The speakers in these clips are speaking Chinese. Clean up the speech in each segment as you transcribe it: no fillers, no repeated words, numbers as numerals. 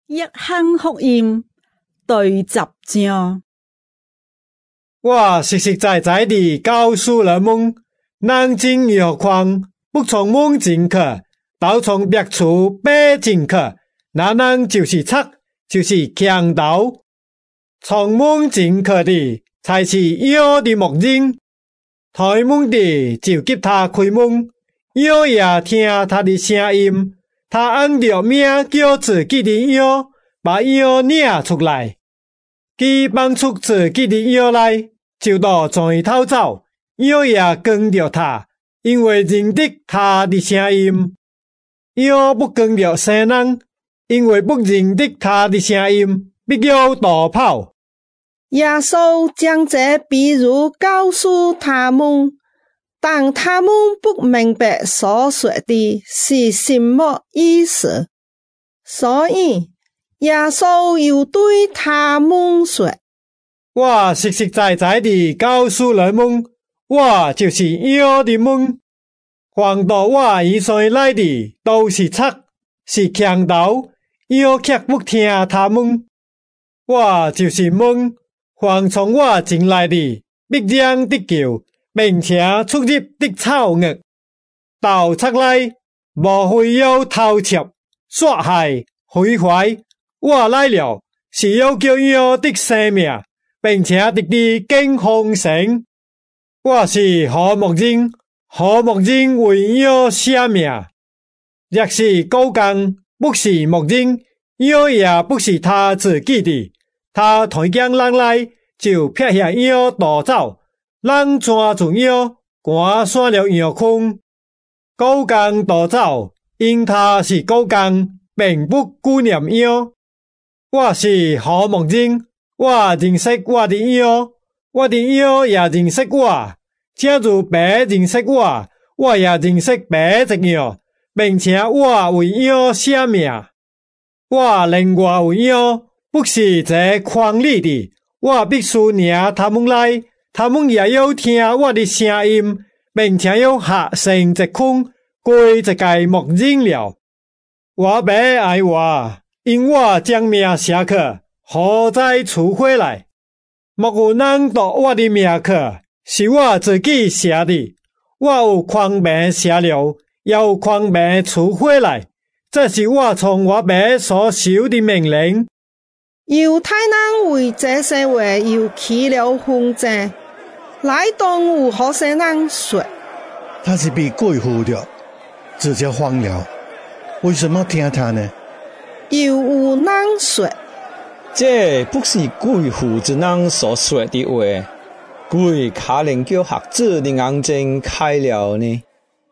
約翰福音第10章。 我實實在在地告訴人們，人進藥礦不從門進去，倒從別處爬進去，那人就是賊，就是強盜。從門進去的才是妖的牧人，開門的就給他開門，妖也聽他的聲音，他按着名叫自己的妖，把妖領出來。佢放出自己的妖來，就到泉頭走，妖也跟着他，因為認得他的聲音。妖不跟着生人，因為不認得他的聲音，必要逃跑。 耶穌將這比喻告訴他們，但他們不明白所說的是什麼意思，所以耶穌又對他們說： 我實實在在地告訴人們，我就是妖的門。凡到我以前來的都是賊，是強盜，妖卻不聽他們。我就是門，凡從我進來的，必然得救，並且出入得草獄。到賊來，無非要偷竊、殺害、毀壞。我來了，是要叫妖得生命，並且得的更豐盛。我是好牧人，好牧人為妖捨命。若是羔羊不是牧人，妖也不是他自己的，他聽見人來，就撇下妖逃走。人抓住妖，趕散了羊群。羔羊逃走，因他是羔羊，並不顧念妖。我是好牧人，我認識我的妖，我的妖也認識我。正如白認識我，我也認識白隻羊，並且我為妖捨命。我另外為妖，不是這筐裡的，我必須領他們來，他們也要聽我的聲音，並且要合成一群，歸一個牧人了。我爸愛我，因我將命捨去，好再取回來。莫有人奪我的命去，是我自己捨的。我有權柄捨了，也有權柄取回來。這是我從我爸所受的命令。 猶太人為這些話又起了紛爭，來當有好些人說， 他是被鬼附的，直接瘋了，為什麼聽他呢？ 又有人說， 這不是鬼附之人所說的話，鬼可能叫瞎子的眼睛開了呢。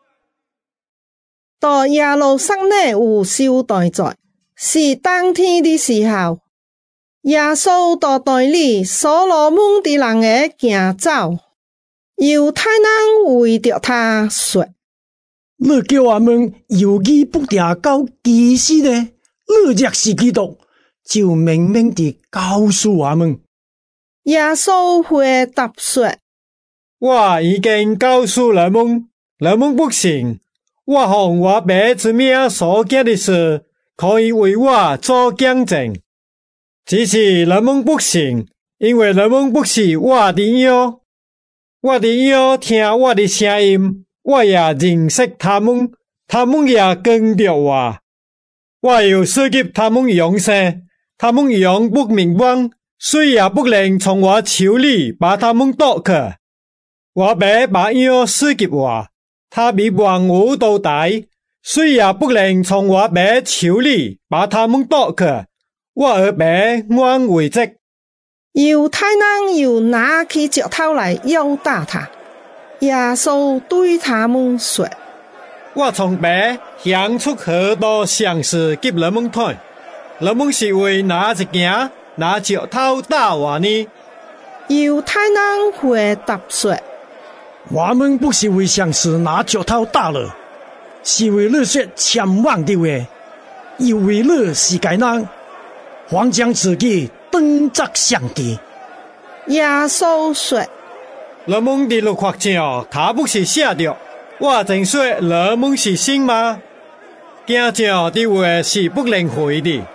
到耶路撒冷有修道在，是當天的時候，耶穌到隊裡所羅門的人兒行走，猶太人為着他說： 你叫我們猶豫不定到幾時呢？你若是基督，就明明地告訴我們。 耶穌回答說： 我已經告訴人們，人們不信。我奉我爸之名所見的事，可以為我做見證。只是人們不信，因為人們不是我的妖。我的妖聽我的聲音，我也認識他們，他們也跟着我。我要賜給他們永生，他們永不滅亡，誰也不能從我手裡把他們奪去。我爸把妖賜給我，他比萬物都大，誰也不能從我爸手裡把他們奪去。我和爸安為職。 猶太人又拿起石頭來要打他。耶穌對他們說： 我從爸顯出許多常事給人們睇，人們是為哪一件拿石頭打我呢？ 猶太人回答說： 我們不是為常事拿石頭打了，是為你說僭妄的話，又為你是該人，還將自己當作上帝。 耶穌說： 人們的律法上，他不是寫的，我正說人們是信嗎？經上的話是不能廢的，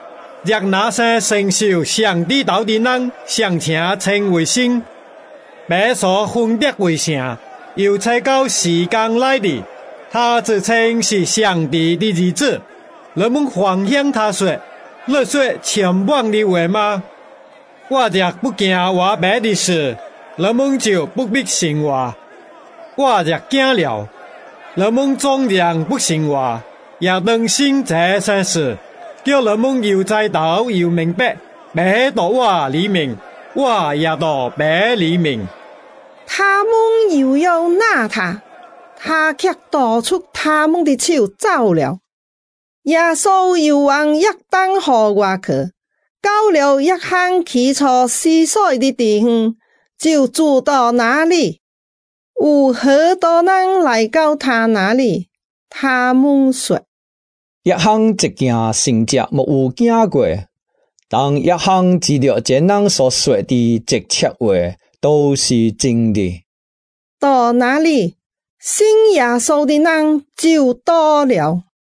若那些承受上帝道的人，尚且称为圣，别所分别为圣，又猜到时间来的，他自称是上帝的儿子。人们幻想他说：“你说千万的话吗？”我若不惊我别的事，人们就不必信我；我若惊了，人们纵然不信我，也能信这些事，叫人们又知道又明白，别到我里面，我也到别里面。 他们又要拿他，他却夺出他们的手走了。耶稣又往约旦河外去，到了一项起初溪水的地方，就住到那里。有很多人来到他那里，他们说： 约翰一件成迹没有行过，但约翰知道这人所说的这切话都是真的。 到那里，信耶稣的人就多了。